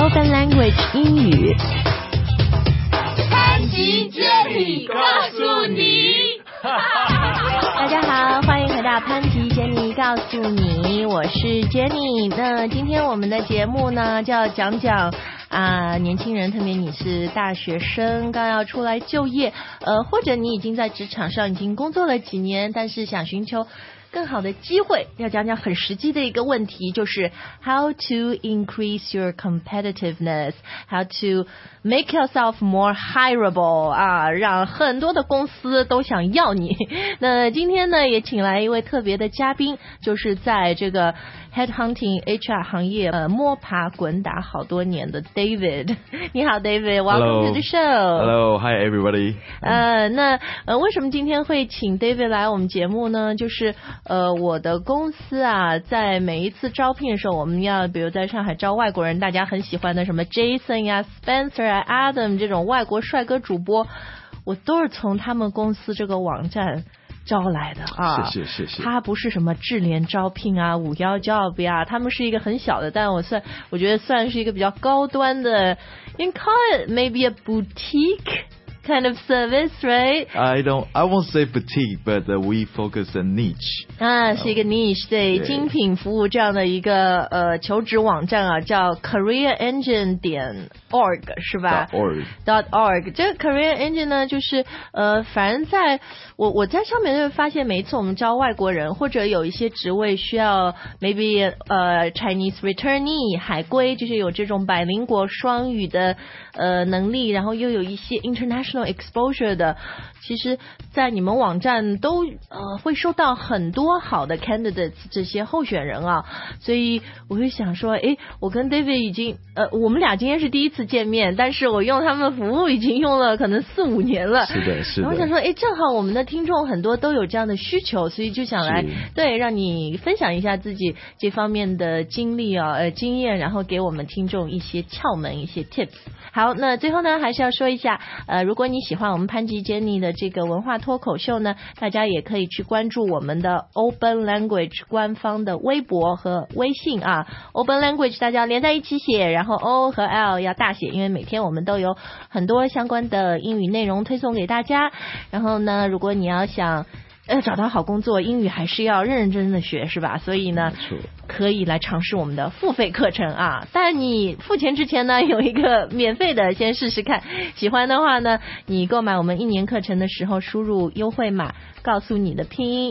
Open Language 英语。 潘吉接力告诉你。 大家好，欢迎回到潘吉杰尼告诉你，我是 Jenny。那今天我们的节目呢，就要讲讲年轻人，特别你是大学生，刚要出来就业，或者你已经在职场上已经工作了几年，但是想寻求更好的机会，要讲讲很实际的一个问题，就是 how to increase your competitiveness, how to make yourself more hireable 让很多的公司都想要你。那今天呢，也请来一位特别的嘉宾，就是在这个 headhunting HR 行业摸爬滚打好多年的 David。 你好 David, welcome to the show. Hello, hi everybody. 为什么今天会请 David 来我们节目呢？就是我的公司在每一次招聘的时候，我们要比如在上海招外国人，大家很喜欢的什么 Jason 呀 Spencer 啊 Adam 这种外国帅哥主播，我都是从他们公司这个网站招来的谢谢。 他不是什么智联招聘511 job 呀，他们是一个很小的，但我觉得算是一个比较高端的 you can call it maybe a boutique kind of service, right? I won't say boutique, but we focus on niche. 是一个 niche, 对，精品服务这样的一个求职网站叫 careerengine.org 是吧？ .org 这个 Career Engine 呢，就是反正在我在上面就会发现，每一次我们招外国人，或者有一些职位需要 maybe Chinese returnee 海归，就是有这种百灵国双语的能力，然后又有一些 international exposure 的，其实在你们网站都会收到很多好的 candidates 这些候选人所以我会想说，我跟 David 已经我们俩今天是第一次见面，但是我用他们的服务已经用了可能4-5年了。 是的。 然后我想说，正好我们的听众很多都有这样的需求，所以就想来让你分享一下自己这方面的经历经验，然后给我们听众一些窍门一些 tips。 好，那最后呢还是要说一下如果你喜欢我们潘吉 Jenny 的这个文化脱口秀呢，大家也可以去关注我们的 Open Language 官方的微博和微信Open Language 大家连在一起写，然后 O 和 L 要大写，因为每天我们都有很多相关的英语内容推送给大家。然后呢，如果你要想找到好工作，英语还是要认认真真的学，是吧？所以呢，可以来尝试我们的付费课程但你付钱之前呢，有一个免费的，先试试看。喜欢的话呢，你购买我们1年课程的时候，输入优惠码，告诉你的拼音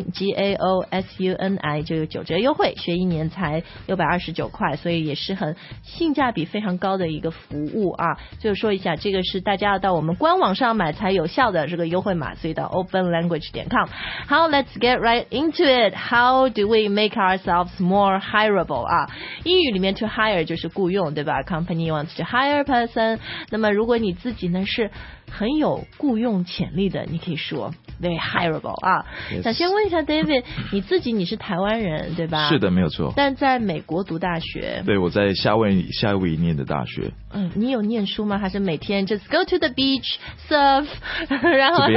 GAOSUNI 就有9折优惠，学1年才629块，所以也是很性价比非常高的一个服务就说一下，这个是大家要到我们官网上买才有效的这个优惠码，所以到 openlanguage.com。 好， let's get right into it. How do we make ourselves more hireable 英语里面 to hire 就是雇佣，对吧？ Company wants to hire a person。 那么如果你自己呢是很有雇佣潜力的，你可以说 very hireable想先问一下 David， 你是台湾人对吧？ 是的，没有错。 但在美国读大学？对， 我在夏威夷念的大学。 你有念书吗？还是每天 just go to the beach surf 然后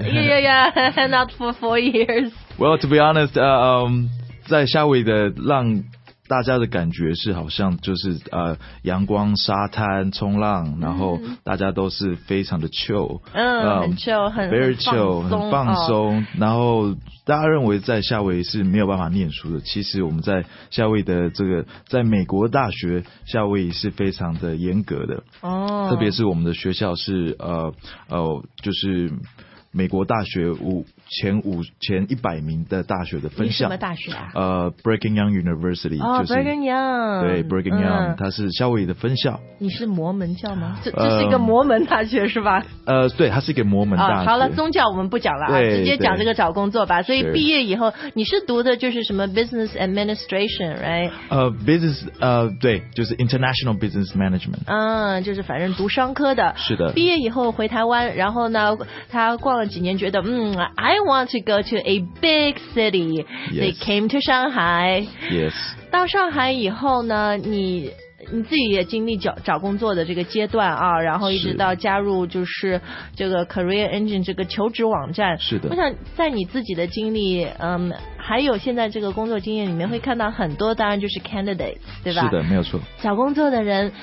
hang out for 4 years? Well, to be honest, 在夏威夷的让大家的感觉是好像就是阳光沙滩冲浪，然后大家都是非常的 chill， 很 chill， very chill， 很放松，然后大家认为在夏威夷是没有办法念书的，其实我们在夏威夷的这个在美国大学夏威夷是非常的严格的特别是我们的学校是就是美国大学前100名的大学的分校。你什么大学 Brigham Young University， 就是 Brigham Young， 对 Brigham Young， 它是夏威夷的分校。 你是摩门教吗？这是一个摩门大学是吧？ 对，它是一个摩门大学。 好了，宗教我们不讲了直接讲这个找工作吧。所以毕业以后你是读的就是什么 Business Administration, right? Business 对，就是 International Business Management。 就是反正读商科的。 是的。 毕业以后回台湾，然后呢他逛了几年，觉得I want to go to a big city. They came to Shanghai. Yes. 到上海以后呢，你自己也经历找工作的这个阶段然后一直到加入就是这个 Career Engine 这个求职网站。 是的。 我想在你自己的经历还有现在这个工作经验里面会看到很多，当然就是 candidates， 对吧？ 是的，没有错。 找工作的人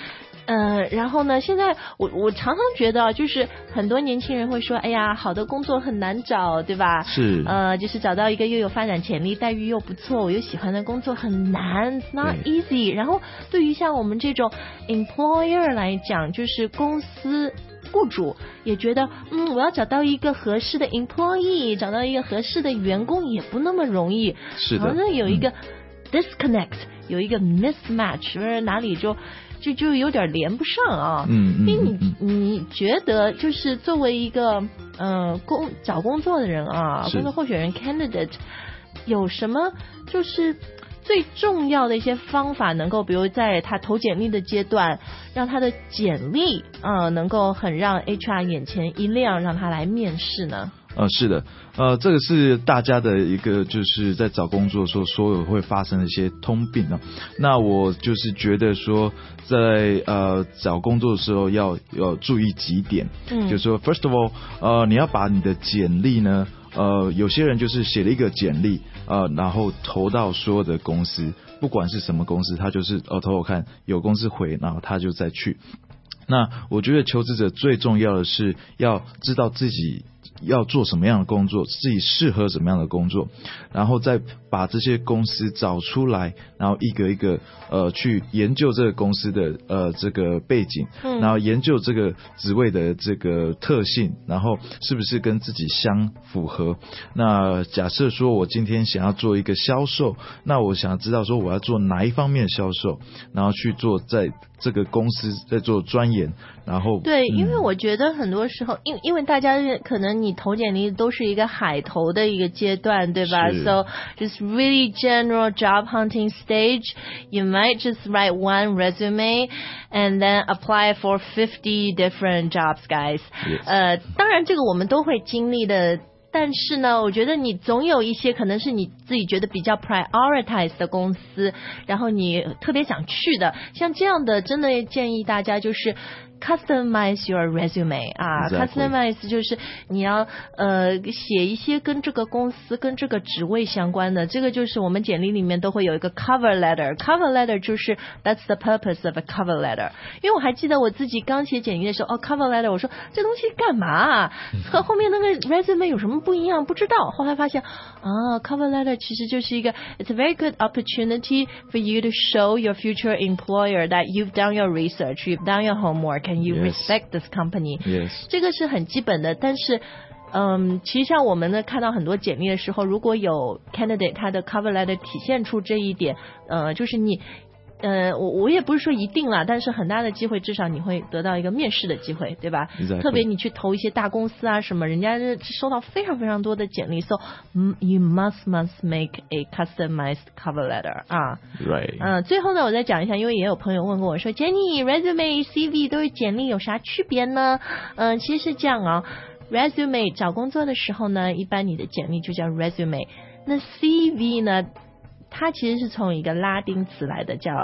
然后呢，现在我常常觉得，就是很多年轻人会说，哎呀，好的工作很难找，对吧？ 是。 就是找到一个又有发展潜力、待遇又不错、我又喜欢的工作很难 ，it's not easy。然后对于像我们这种 employer 来讲，就是公司雇主也觉得，我要找到一个合适的 employee， 找到一个合适的员工也不那么容易， 是的， 好像有一个 disconnect，有一个 mismatch， 哪里就有点连不上啊。你觉得就是作为一个找工作的人啊，工作候选人 candidate， 有什么就是最重要的一些方法，能够比如在他投简历的阶段，让他的简历能够很让 HR 眼前一亮，让他来面试呢？ 是的，这个是大家的一个就是在找工作的时候所有会发生的一些通病啊。那我就是觉得说，在找工作的时候要注意几点，就是说 first of all， 你要把你的简历呢，有些人就是写了一个简历，然后投到所有的公司，不管是什么公司，他就是投看有公司回，然后他就再去。那我觉得求职者最重要的是要知道自己要做什么样的工作，自己适合什么样的工作，然后再把这些公司找出来，然后一个一个去研究这个公司的这个背景，然后研究这个职位的这个特性，然后是不是跟自己相符合。那假设说我今天想要做一个销售，那我想知道说我要做哪一方面的销售，然后去做在这个公司在做钻研，然后对，因为我觉得很多时候，因为大家可能你投简历都是一个海投的一个阶段，对吧 ？So just really general job hunting stage, you might just write one resume and then apply for 50 different jobs, guys. Yes. 当然这个我们都会经历的。但是呢，我觉得你总有一些可能是你自己觉得比较 prioritize 的公司，然后你特别想去的，像这样的真的建议大家就是customize your resume 啊 Exactly. Customize 就是你要写一些跟这个公司跟这个职位相关的，这个就是我们简历里面都会有一个 cover letter 就是 that's the purpose of a cover letter。 因为我还记得我自己刚写简历的时候cover letter 我说这东西干嘛啊，和后面那个 resume 有什么不一样不知道，后来发现cover letter 其实就是一个 it's a very good opportunity for you to show your future employer that you've done your research, you've done your homework,Can you respect this company? Yes. 这个是很基本的，但是其实像我们呢看到很多简历的时候，如果有 candidate 他的 cover letter 体现出这一点，就是你我也不是说一定啦，但是很大的机会至少你会得到一个面试的机会，对吧？ Exactly. 特别你去投一些大公司啊什么，人家收到非常非常多的简历 So you must make a customized cover letter 啊。 Right. 最后呢我再讲一下，因为也有朋友问过我说 Jenny resume CV 都是简历有啥区别呢？其实是这样啊，resume 找工作的时候呢，一般你的简历就叫 resume， 那 CV 呢它其实是从一个拉丁词来的，叫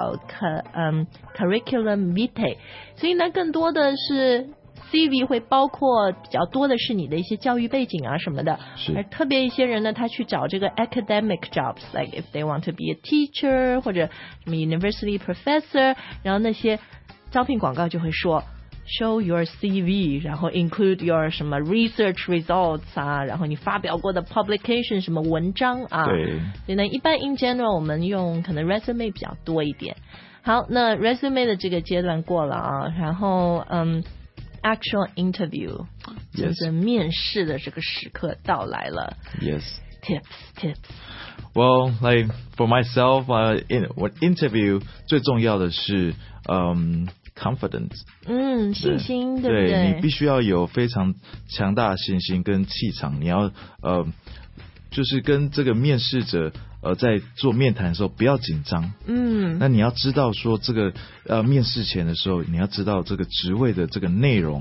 curriculum vitae， 所以呢更多的是 CV 会包括比较多的是你的一些教育背景啊什么的，而特别一些人呢他去找这个 academic jobs like if they want to be a teacher 或者什么 university professor， 然后那些招聘广告就会说Show your CV， 然后 include your 什么 research results 啊，然后你发表过的 publication 什么文章啊。 对。 所以呢，一般 in general 我们用可能 resume 比较多一点。好，那 resume 的这个阶段过了啊，然后actual interview 就是面试的这个时刻到来了。 Yes. Tips. Well, like for myself, in interview 最重要的是confidence， 信心，对不对？ 对，你必须要有非常强大的信心跟气场，你要就是跟这个面试者在做面谈的时候不要紧张。那你要知道说这个面试前的时候，你要知道这个职位的这个内容，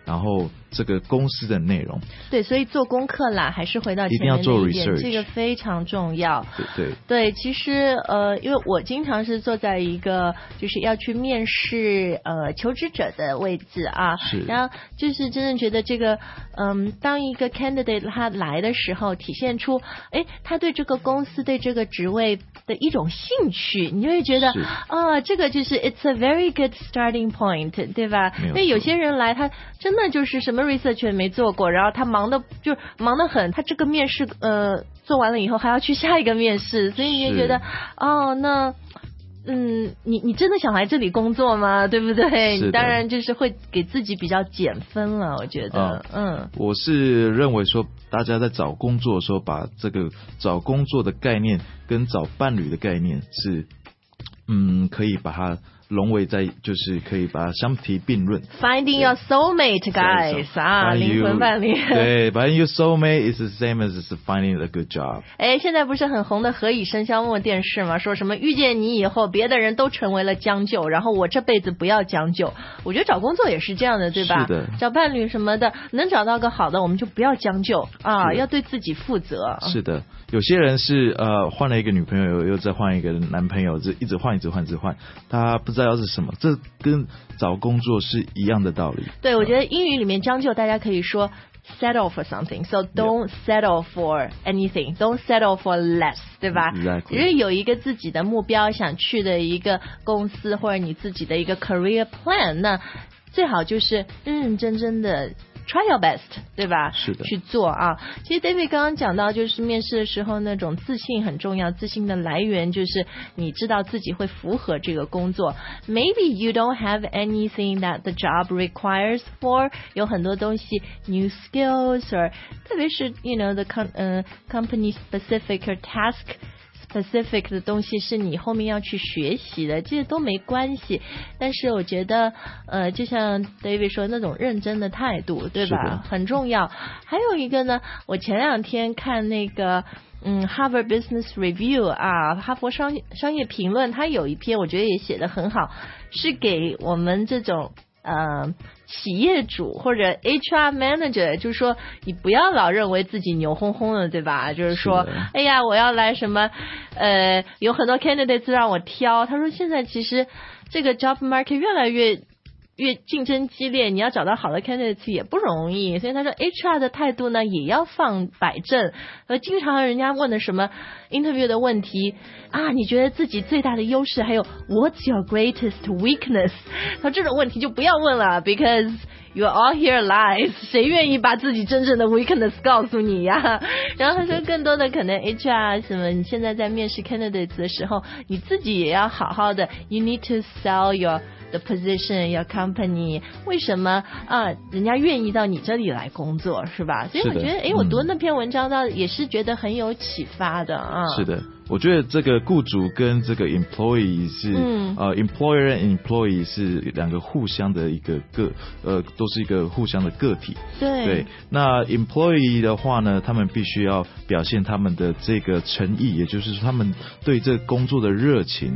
然后这个公司的内容。 对，所以做功课啦，还是回到前面那一点， 一定要做 research， 这个非常重要。 对， 其实因为我经常是坐在一个就是要去面试求职者的位置啊，然后就是真的觉得这个当一个 candidate 他来的时候，体现出他对这个公司对这个职位的一种兴趣，你就会觉得这个就是 it's a very good starting point， 对吧？因为有些人来他真的就是什么 research 也没做过，然后他忙得很，他这个面试做完了以后还要去下一个面试，所以你就觉得那你真的想来这里工作吗？对不对？你当然就是会给自己比较减分了，我觉得。 我是认为说，大家在找工作的时候，把这个找工作的概念跟找伴侣的概念是，可以把它融为在，就是可以把它相提并论。 Finding your soulmate, guys 灵魂伴侣。 对 ，Finding your soulmate is the same as finding a good job。 现在不是很红的《何以笙箫默》电视吗？说什么遇见你以后，别的人都成为了将就，然后我这辈子不要将就。我觉得找工作也是这样的，对吧？ 是的。 找伴侣什么的，能找到个好的，我们就不要将就啊，要对自己负责。 是的，有些人是换了一个女朋友，又再换一个男朋友，一直换，他不知道是什么，这跟找工作是一样的道理。 对，我觉得英语里面将就，大家可以说 settle for something, so don't settle for anything, don't settle for less， 对吧？ Exactly。 只是有一个自己的目标，想去的一个公司或者你自己的一个 career plan， 那最好就是认认真真的try your best， 对吧？ 是的， 去做啊。其实 David 刚刚讲到，就是面试的时候那种自信很重要，自信的来源就是你知道自己会符合这个工作。Maybe you don't have anything that the job requires for， 有很多东西 new skills or 特别是 you know the company specific or task。specific 的东西是你后面要去学习的，这些都没关系。但是我觉得就像 David 说那种认真的态度，对吧？很重要。还有一个呢，我前两天看那个Harvard Business Review 啊，哈佛商业评论，它有一篇我觉得也写得很好，是给我们这种企业主或者 HR manager， 就是说你不要老认为自己牛轰轰的，对吧？就是说哎呀我要来什么有很多 candidates 让我挑。他说现在其实这个 job market 越来越竞争激烈，你要找到好的 candidates 也不容易，所以他说 HR 的态度呢也要放摆正。经常人家问的什么 interview 的问题啊，你觉得自己最大的优势，还有 what's your greatest weakness， 他这种问题就不要问了 because you all hear lies， 谁愿意把自己真正的 weakness 告诉你呀？然后他说更多的可能 HR 什么，你现在在面试 candidates 的时候，你自己也要好好的 you need to sell the position, your company， 为什么人家愿意到你这里来工作，是吧？所以我觉得我读那篇文章到也是觉得很有启发的啊。 是的，我觉得这个雇主跟这个 employee 是employer and employee 是两个互相的一个都是一个互相的个体。对，那 employee 的话呢，他们必须要表现他们的这个诚意，也就是说他们对这个工作的热情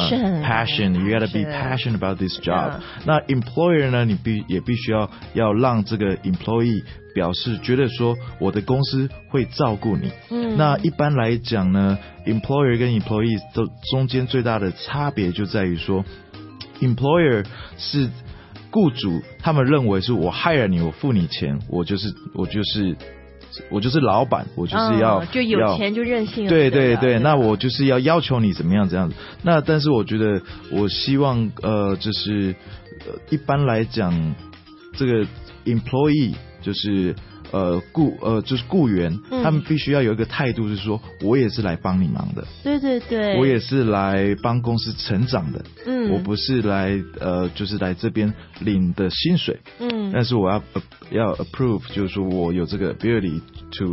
passion you gotta be passionate about this job。 那 employer 呢，你也必须要让这个 employee 表示觉得说我的公司会照顾你。那一般来讲呢， employer 跟 employee 中间最大的差别就在于说 employer 是雇主，他们认为是我 hire 你，我付你钱，我就是老板，我就是要就有钱就任性了。 对，那我就是要求你怎么样这样子。那但是我觉得我希望就是一般来讲这个 employee 就是就是雇员，他们必须要有一个态度，是说我也是来帮你忙的，对，我也是来帮公司成长的，我不是来就是来这边领的薪水，但是我要approve， 就是说我有这个 ability to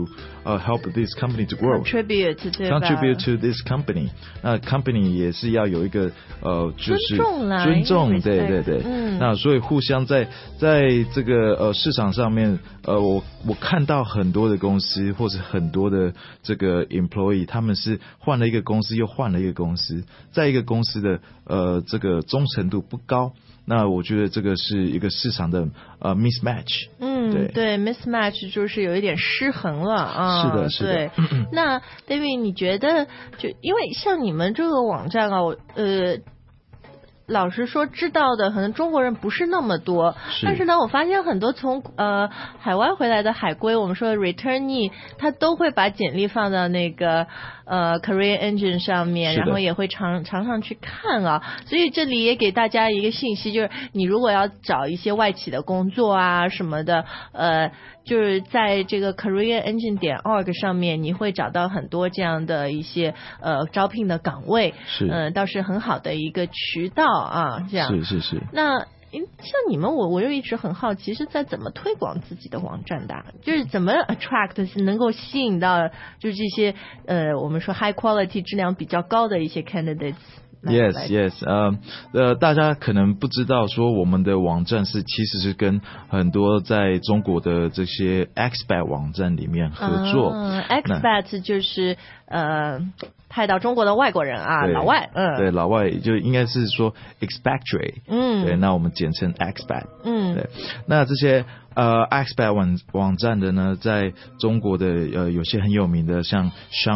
help this company to grow contribute to this company， 那 company 也是要有一个就是尊重，对对对，那所以互相在这个市场上面，我看到很多的公司或是很多的这个 employee， 他们是换了一个公司又换了一个公司，在一个公司的这个忠诚度不高，那我觉得这个是一个市场的mismatch。 对 mismatch 就是有一点失衡了啊。 是的，是的。 对，那 David 你觉得就因为像你们这个网站啊，老实说知道的可能中国人不是那么多，但是呢我发现很多从海外回来的海归，我们说的 returnee， 他都会把简历放到那个Career Engine 上面，然后也会常常去看啊。所以这里也给大家一个信息，就是你如果要找一些外企的工作啊什么的，就是在这个 careerengine.org 上面你会找到很多这样的一些招聘的岗位，倒是很好的一个渠道啊，这样是。 那像你们我又一直很好奇是在怎么推广自己的网站的，就是怎么 attract 能够吸引到就是这些我们说 high quality 质量比较高的一些 candidates。Yes， 大家可能不知道说我们的网站其实是跟很多在中国的这些 expat 网站里面合作。 expat 就是派到中国的外国人啊，老外， 对，老外就应该是说 expatriate，对，那我们简称 expat，对，那这些expat 网站的呢，在中国的有些很有名的，像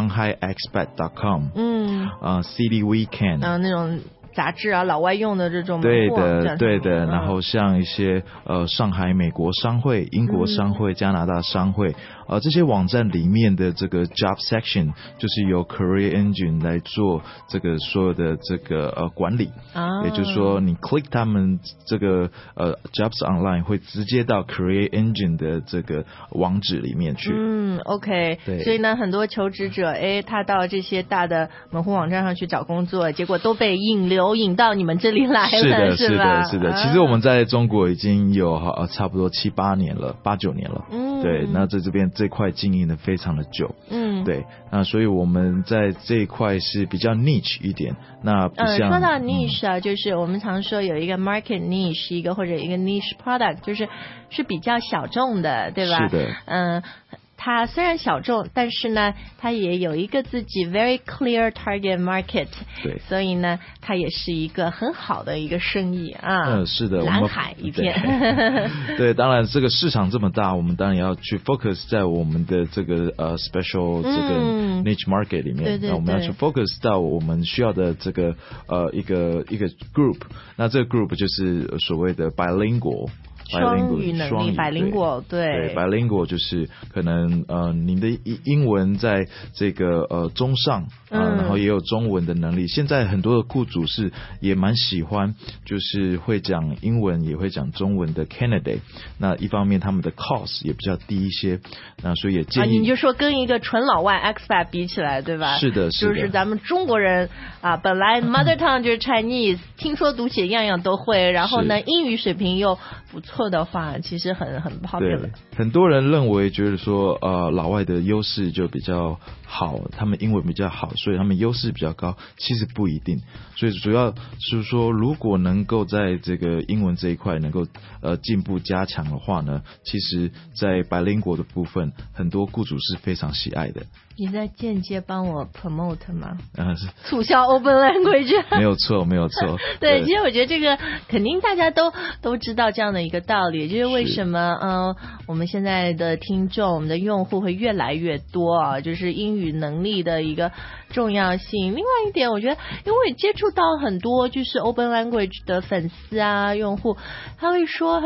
ShanghaiExpat.com，CD Weekend， 那种杂志啊，老外用的这种对的，然后像一些上海美国商会、英国商会、加拿大商会，这些网站里面的这个 job section 就是由 Career Engine 来做这个所有的这个管理，也就是说你 click 他们这个jobs online 会直接到 Career Engine 的这个网址里面去。 OK， 所以呢，很多求职者他到这些大的门户网站上去找工作，结果都被引到你们这里来了，是吧？ 是的。其实我们在中国已经有差不多7、8年了，8、9年了。对，那在这边这块经营的非常的久。对，那所以我们在这一块是比较 niche 一点。那不像说到 niche 啊，就是我们常说有一个 market niche， 一个或者一个 niche product， 是比较小众的，对吧？ 是的。 它虽然小众，但是呢，它也有一个自己 very clear target market， 对， 所以呢，它也是一个很好的一个生意啊。 是的， 蓝海一片。 对，当然这个市场这么大，我们当然要去 focus 在我们的这个special 这个 niche market 里面。 对， 那我们要去 focus 到我们需要的这个一个 group， 那这个 group 就是所谓的 bilingual。 双语能力 bilingual， 对 bilingual 就是可能您的英文在这个中上然后也有中文的能力。现在很多的雇主是也蛮喜欢就是会讲英文也会讲中文的 candidate， 那一方面他们的 cost 也比较低一些，那所以也建议你就说跟一个纯老外 expat 比起来，对吧？ 是的， 就是咱们中国人本来 mother tongue 就是 Chinese， 听说读写样样都会，然后呢英语水平又不错的话，其实很 popular。 对，很多人认为觉得说老外的优势就比较好，他们英文比较好，所以他们优势比较高，其实不一定。所以主要是说如果能够在这个英文这一块能够进步加强的话呢，其实在bilingual的部分很多雇主是非常喜爱的。 你在间接帮我 promote 吗？促销 open language。 没有错。 对，其实我觉得这个肯定大家都知道这样的一个道理，就是为什么我们现在的听众我们的用户会越来越多啊，就是英语能力的一个重要性。另外一点我觉得因为我也接触到很多就是 open language 的粉丝啊用户，他说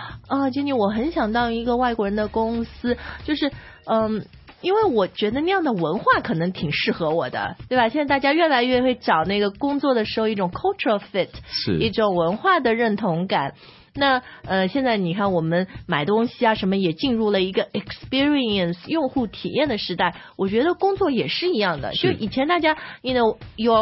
Jenny 我很想到一个外国人的公司，就是因为我觉得那样的文化可能挺适合我的，对吧？现在大家越来越会找那个工作的时候一种 cultural fit， 是一种文化的认同感。那现在你看我们买东西啊什么也进入了一个 experience 用户体验的时代，我觉得工作也是一样的。就以前大家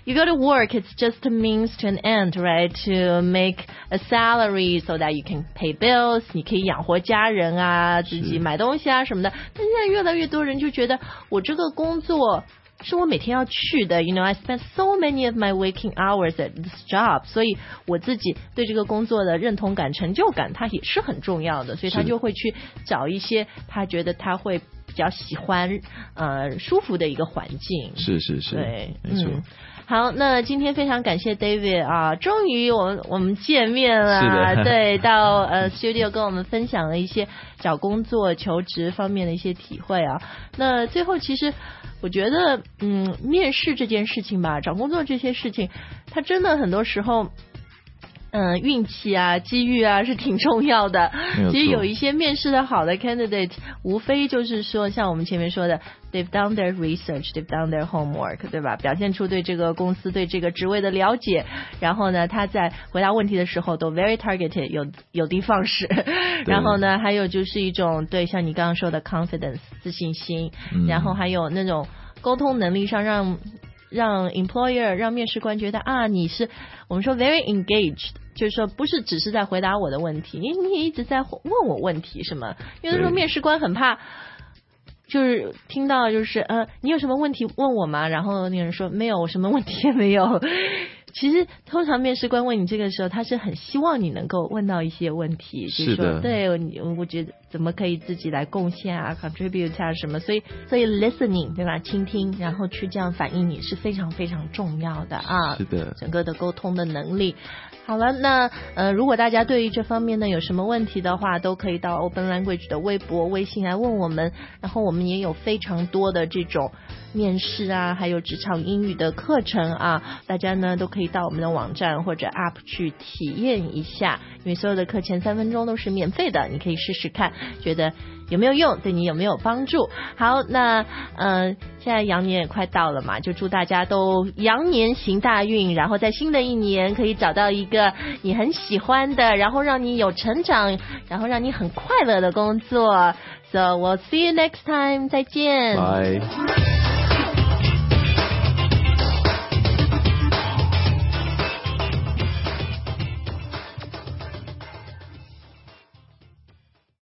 you go to work, it's just a means to an end, right? To make a salary so that you can pay bills. 你可以养活家人啊，自己买东西啊什么的。但现在越来越多人就觉得，我这个工作是我每天要去的 ，you know, I spend so many of my waking hours at this job， 所以我自己对这个工作的认同感、成就感，它也是很重要的，所以他就会去找一些他觉得他会比较喜欢、舒服的一个环境。 是， 对， 没错。 好，那今天非常感谢 David 啊，终于我们见面了， 是的对，到studio 跟我们分享了一些找工作、求职方面的一些体会啊。那最后其实我觉得，面试这件事情吧，找工作这些事情，它真的很多时候。运气啊，机遇啊是挺重要的。其实有一些面试的好的 candidate， 无非就是说，像我们前面说的 ，they've done their research, they've done their homework， 对吧？表现出对这个公司、对这个职位的了解，然后呢，他在回答问题的时候都 very targeted， 有的放矢。然后呢，还有就是一种对像你刚刚说的 confidence 自信心，然后还有那种沟通能力上让 employer 让面试官觉得啊，你是我们说 very engaged， 就是说不是只是在回答我的问题，你也一直在问我问题什么？有的时候面试官很怕，就是听到就是你有什么问题问我吗？然后那个人说没有，我什么问题也没有。其实通常面试官问你这个时候，他是很希望你能够问到一些问题，就是说对，我觉得怎么可以自己来贡献啊 contribute 啊什么，所以 listening 对吧，倾听，然后去这样反映你是非常非常重要的啊， 是的， 整个的沟通的能力。好了，那如果大家对于这方面呢有什么问题的话，都可以到 Open Language 的微博、微信来问我们，然后我们也有非常多的这种面试啊，还有职场英语的课程啊，大家呢都可以到我们的网站或者 App 去体验一下，因为所有的课前3分钟都是免费的，你可以试试看，觉得有没有用，对你有没有帮助。好，那现在羊年也快到了嘛，就祝大家都羊年行大运，然后在新的一年可以找到一个你很喜欢的，然后让你有成长，然后让你很快乐的工作。So we'll see you next time， 再见。 Bye。